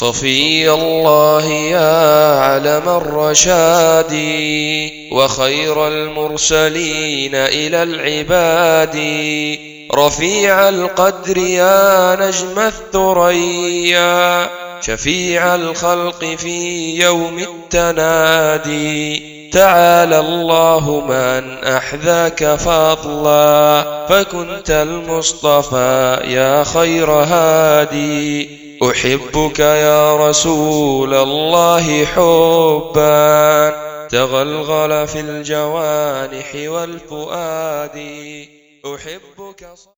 صفي الله يا علم الرشاد وخير المرسلين إلى العباد، رفيع القدر يا نجم الثريا، شفيع الخلق في يوم التنادي. تعالى الله من أحذاك فضلا، فكنت المصطفى يا خير هادي. أحبك يا رسول الله حبا تغلغل في الجوانح والفؤاد. أحبك